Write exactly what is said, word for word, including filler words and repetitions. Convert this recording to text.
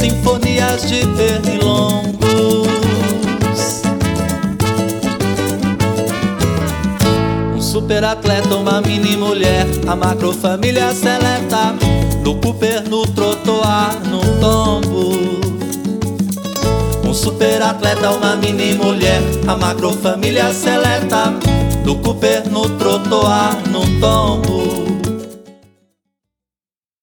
sinfonias de pernilongos. Um super atleta, uma mini mulher, a macrofamília seleta, no Cooper, no trotoar, no tombo. Um super atleta, uma mini mulher, a macrofamília seleta, no Cooper, no trotoar, no tombo.